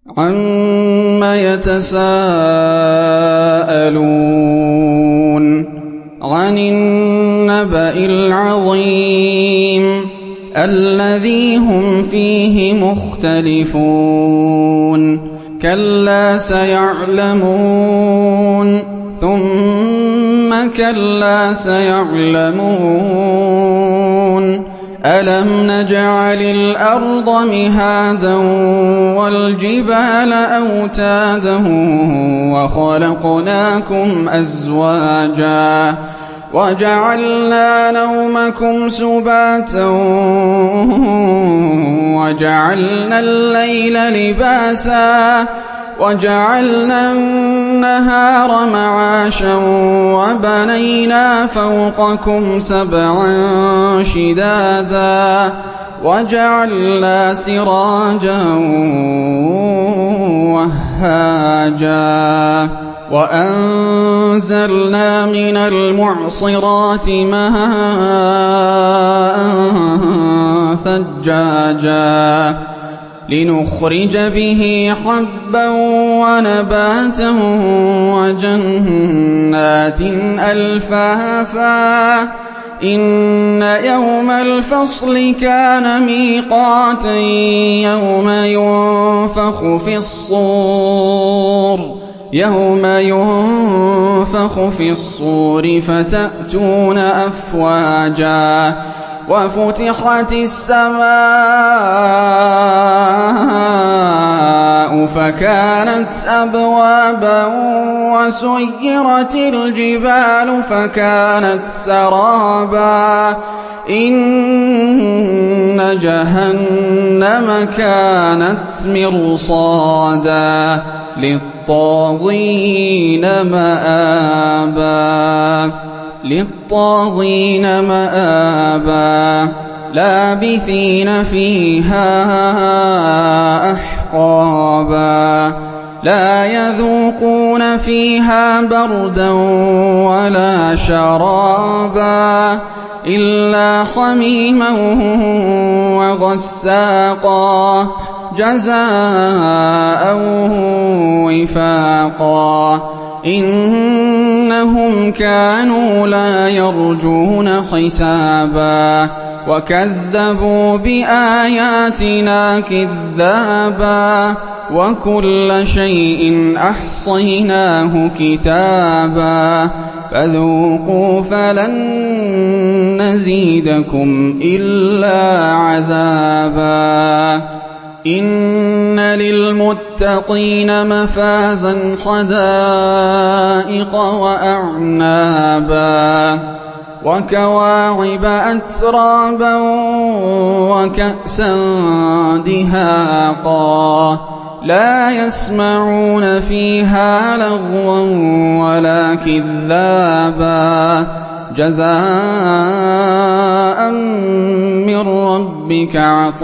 عَمَّ يَتَسَاءَلُونَ عَنِ النَّبَإِ الْعَظِيمِ الَّذِي هُمْ فِيهِ مُخْتَلِفُونَ كَلَّا سَيَعْلَمُونَ ثُمَّ كَلَّا سَيَعْلَمُونَ أَلَمْ نَجْعَلِ الْأَرْضَ مِهَادًا وَالْجِبَالَ أَوْتَادًا وَخَلَقْنَاكُمْ أَزْوَاجًا وَجَعَلْنَا نَوْمَكُمْ سُبَاتًا وَجَعَلْنَا اللَّيْلَ لِبَاسًا وَجَعَلْنَا النَّهَارَ مَعَاشًا وَبَنَيْنَا فَوْقَكُمْ سَبْعًا شِدَادًا وَجَعَلْنَا سِرَاجًا وَهَّاجًا وَأَنزَلْنَا مِنَ الْمُعْصِرَاتِ مَاءً ثَجَّاجًا لِّنُخْرِجَ بِهِ حَبًّا وَنَبَاتًا وَجَنَّاتٍ أَلْفَافًا إِنَّ يَوْمَ الْفَصْلِ كَانَ مِيقَاتًا يَوْمَ يُنفَخُ فِي الصُّورِ فَتَأْتُونَ أَفْوَاجًا وَفُتِحَتِ السَّمَاءُ فَكَانَتْ أَبْوَابًا وَسُيِّرَتِ الْجِبَالُ فَكَانَتْ سَرَابًا إِنَّ جَهَنَّمَ كَانَتْ مِرْصَادًا لِّلطَّاغِينَ مَآبًا لَّابِثِينَ فِيهَا أَحْقَابًا لَّا يَذُوقُونَ فِيهَا بَرْدًا وَلَا شَرَابًا إِلَّا حَمِيمًا وَغَسَّاقًا جَزَاءً وِفَاقًا إِنَّهُمْ كَانُوا لَا يَرْجُونَ حِسَابًا وَكَذَّبُوا بِآيَاتِنَا كِذَّابًا وَكُلَّ شَيْءٍ أَحْصَيْنَاهُ كِتَابًا فَذُوقُوا فَلَن نَّزِيدَكُمْ إِلَّا عَذَابًا إِنَّ لِلْمُتَّقِينَ مَفَازًا حَدَائِقَ وَأَعْنَابًا وَكَوَاعِبَ أَتْرَابًا وَكَأْسًا دِهَاقًا لَّا يَسْمَعُونَ فِيهَا لَغْوًا وَلَا كِذَّابًا جَزَاءً مِّن رَّبِّكَ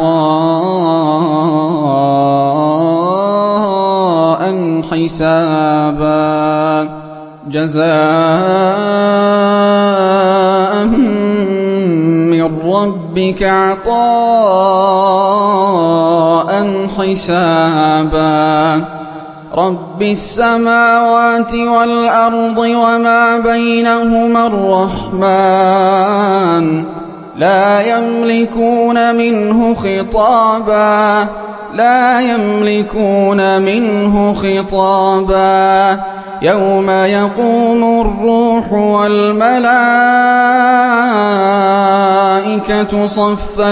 عَطَاءً حِسَابًا جَزَاءً مِّن رَّبِّكَ عَطَاءً حِسَابًا رَبِّ السَّمَاوَاتِ وَالْأَرْضِ وَمَا بَيْنَهُمَا الرَّحْمَٰنُ لَا يَمْلِكُونَ مِنْهُ خِطَابًا يَوْمَ يَقُومُ الرُّوحُ وَالْمَلَائِكَةُ صَفًّا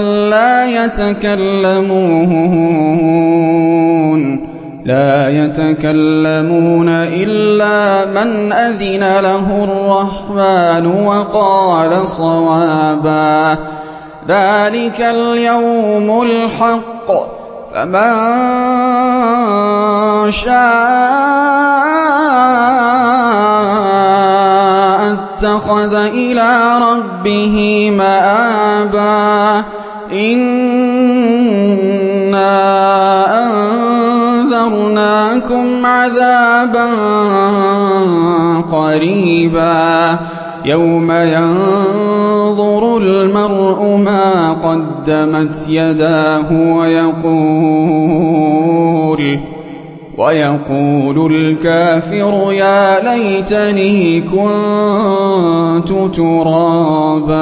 لَّا يَتَكَلَّمُونَ إِلَّا مَنْ أَذِنَ لَهُ الرَّحْمَٰنُ وَقَالَ صَوَابًا ذَٰلِكَ الْيَوْمُ الْحَقُّ فَمَن شَاءَ اتَّخَذَ إِلَىٰ رَبِّهِ مَآبًا إِنَّا أَنذَرْنَاكُمْ عَذَابًا قَرِيبًا يَوْمَ يَنظُرُ الْمَرْءُ مَا قَدَّمَتْ يَدَاهُ ويقول الكافر يا ليتني كنت ترابا.